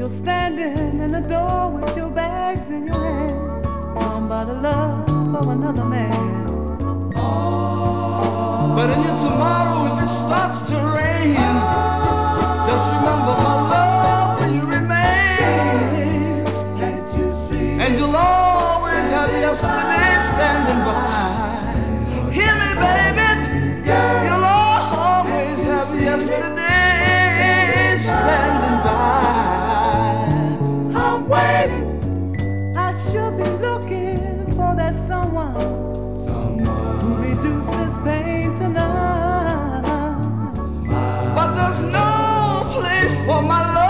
You're standing in the door with your bags in your hand, talking about a love for another man. But in your tomorrow, if it starts to rain, just remember my love for you remains. Can't you see? And you'll always have yesterday standing by. Hear me, baby. You'll always have yesterday standing by. I'm waiting. I should be looking for that someone who reduced this pain to none. But there's no place for my love.